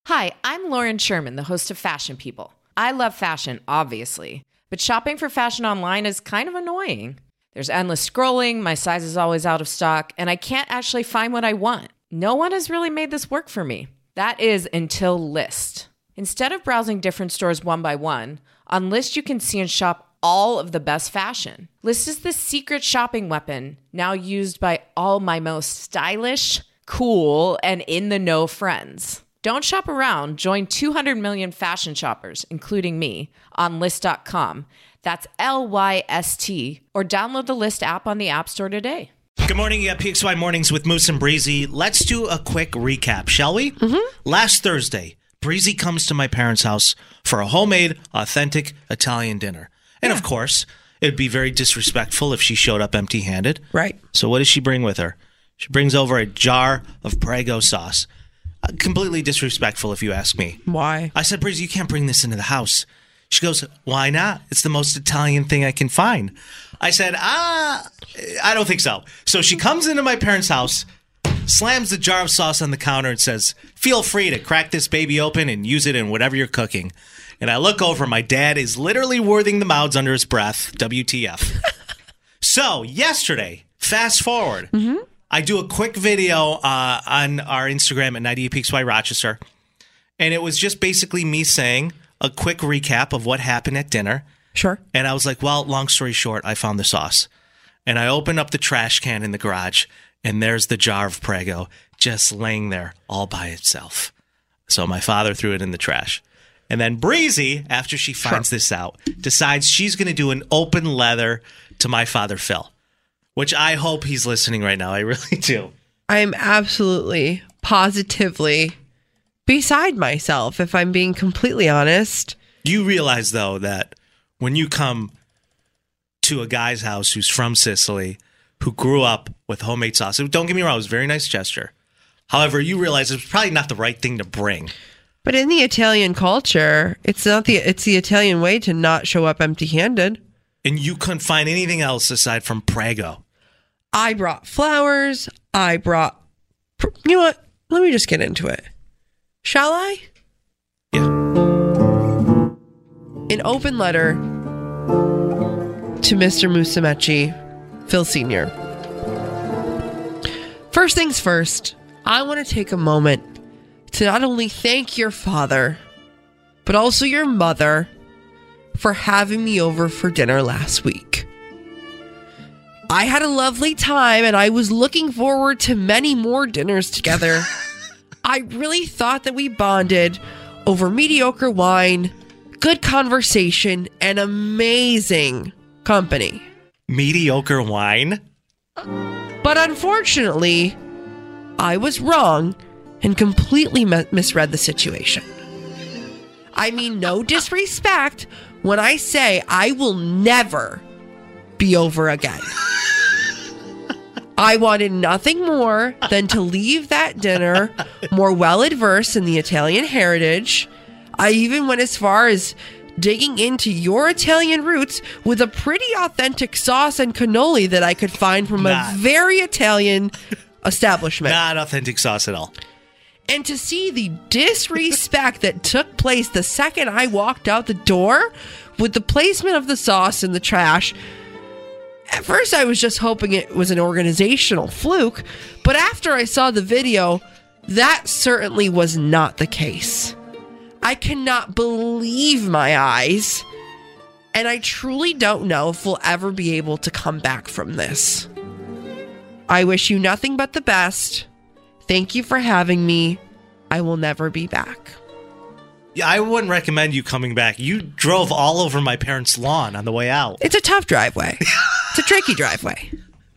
Hi, I'm Lauren Sherman, the host of Fashion People. I love fashion, obviously, but shopping for fashion online is kind of annoying. There's endless scrolling, my size is always out of stock, and I can't actually find what I want. No one has really made this work for me. That is until Lyst. Instead of browsing different stores one by one, on Lyst you can see and shop all of the best fashion. Lyst is the secret shopping weapon, now used by all my most stylish, cool, and in-the-know friends. Don't shop around. Join 200 million fashion shoppers, including me, on Lyst.com. That's Lyst, or download the Lyst app on the App Store today. Good morning. You got PXY Mornings with Moose and Breezy. Let's do a quick recap, shall we? Mm-hmm. Last Thursday, Breezy comes to my parents' house for a homemade, authentic Italian dinner. And of course, it'd be very disrespectful if she showed up empty-handed. Right. So what does she bring with her? She brings over a jar of Prego sauce. Completely disrespectful, if you ask me. Why? I said, Breezy, you can't bring this into the house. She goes, why not? It's the most Italian thing I can find. I said, I don't think so. So she comes into my parents' house, slams the jar of sauce on the counter and says, feel free to crack this baby open and use it in whatever you're cooking. And I look over, my dad is literally worthing the mouths under his breath. WTF. So yesterday, fast forward. Mm-hmm. I do a quick video on our Instagram at 98PXY Rochester, and it was just basically me saying a quick recap of what happened at dinner. Sure. And I was like, well, long story short, I found the sauce. And I opened up the trash can in the garage, and there's the jar of Prego just laying there all by itself. So my father threw it in the trash. And then Breezy, after she finds this out, decides she's going to do an open letter to my father, Phil. Which I hope he's listening right now. I really do. I'm absolutely, positively beside myself, if I'm being completely honest. You realize, though, that when you come to a guy's house who's from Sicily, who grew up with homemade sauce, don't get me wrong, it was a very nice gesture. However, you realize it's probably not the right thing to bring. But in the Italian culture, it's the Italian way to not show up empty-handed. And you couldn't find anything else aside from Prego. I brought flowers. You know what? Let me just get into it. Shall I? Yeah. An open letter to Mr. Musumeci, Phil Sr. First things first, I want to take a moment to not only thank your father, but also your mother for having me over for dinner last week. I had a lovely time, and I was looking forward to many more dinners together. I really thought that we bonded over mediocre wine, good conversation, and amazing company. Mediocre wine? But unfortunately, I was wrong and completely misread the situation. I mean, no disrespect when I say I will never be over again. I wanted nothing more than to leave that dinner more well-adversed in the Italian heritage. I even went as far as digging into your Italian roots with a pretty authentic sauce and cannoli that I could find from a very Italian establishment. Not authentic sauce at all. And to see the disrespect that took place the second I walked out the door with the placement of the sauce in the trash. At first, I was just hoping it was an organizational fluke, but after I saw the video, that certainly was not the case. I cannot believe my eyes, and I truly don't know if we'll ever be able to come back from this. I wish you nothing but the best. Thank you for having me. I will never be back. Yeah, I wouldn't recommend you coming back. You drove all over my parents' lawn on the way out. It's a tough driveway. It's a tricky driveway.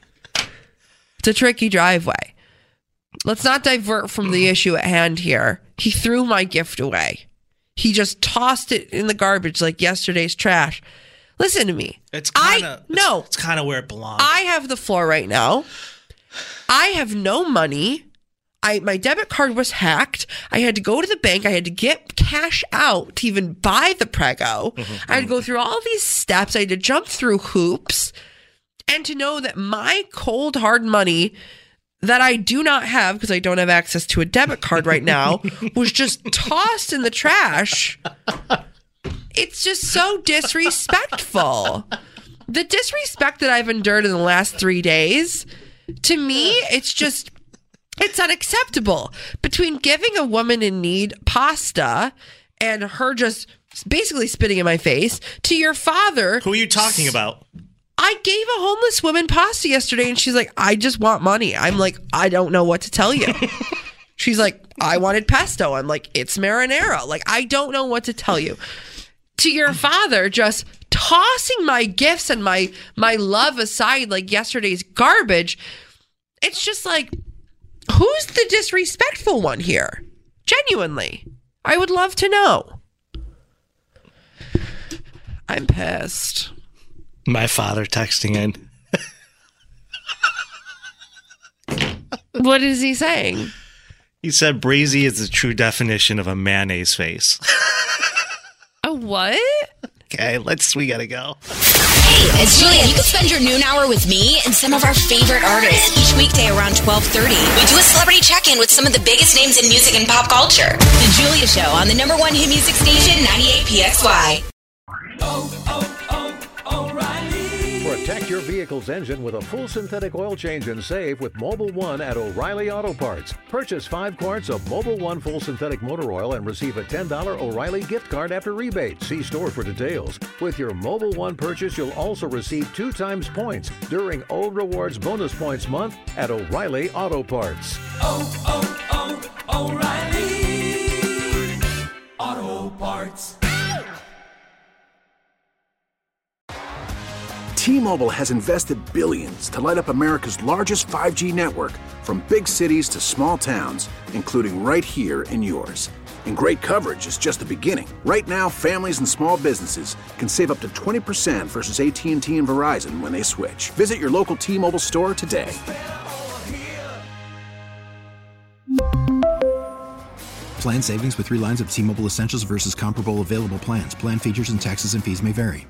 Let's not divert from the issue at hand here. He threw my gift away. He just tossed it in the garbage like yesterday's trash. Listen to me. It's kind of where it belongs. I have the floor right now. I have no money. My debit card was hacked. I had to go to the bank. I had to get cash out to even buy the Prego. I had to go through all these steps. I had to jump through hoops. And to know that my cold, hard money that I do not have because I don't have access to a debit card right now was just tossed in the trash. It's just so disrespectful. The disrespect that I've endured in the last 3 days, to me, it's unacceptable. Between giving a woman in need pasta and her just basically spitting in my face, to your father. Who are you talking about? I gave a homeless woman pasta yesterday and she's like, I just want money. I'm like, I don't know what to tell you. She's like, I wanted pesto. I'm like, it's marinara. Like, I don't know what to tell you. To your father, just tossing my gifts and my love aside like yesterday's garbage. It's just like, who's the disrespectful one here? Genuinely. I would love to know. I'm pissed. My father texting in. What is he saying? He said Brazy is the true definition of a mayonnaise face. A what? Okay, we gotta go. Hey, it's Julia. You can spend your noon hour with me and some of our favorite artists each weekday around 12:30. We do a celebrity check-in with some of the biggest names in music and pop culture. The Julia Show on the #1 hit music station, 98 PXY. Protect your vehicle's engine with a full synthetic oil change and save with Mobil 1 at O'Reilly Auto Parts. Purchase 5 quarts of Mobil 1 full synthetic motor oil and receive a $10 O'Reilly gift card after rebate. See store for details. With your Mobil 1 purchase, you'll also receive 2 times points during O Rewards Bonus Points Month at O'Reilly Auto Parts. O'Reilly Auto Parts. T-Mobile has invested billions to light up America's largest 5G network, from big cities to small towns, including right here in yours. And great coverage is just the beginning. Right now, families and small businesses can save up to 20% versus AT&T and Verizon when they switch. Visit your local T-Mobile store today. Plan savings with 3 lines of T-Mobile Essentials versus comparable available plans. Plan features and taxes and fees may vary.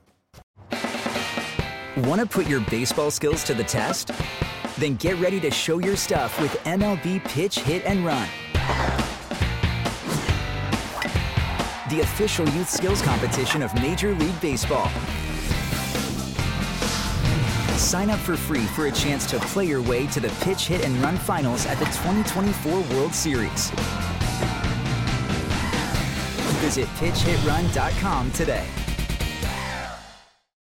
Want to put your baseball skills to the test? Then get ready to show your stuff with MLB Pitch Hit and Run, the official youth skills competition of Major League Baseball. Sign up for free for a chance to play your way to the Pitch Hit and Run finals at the 2024 World Series. Visit pitchhitrun.com today.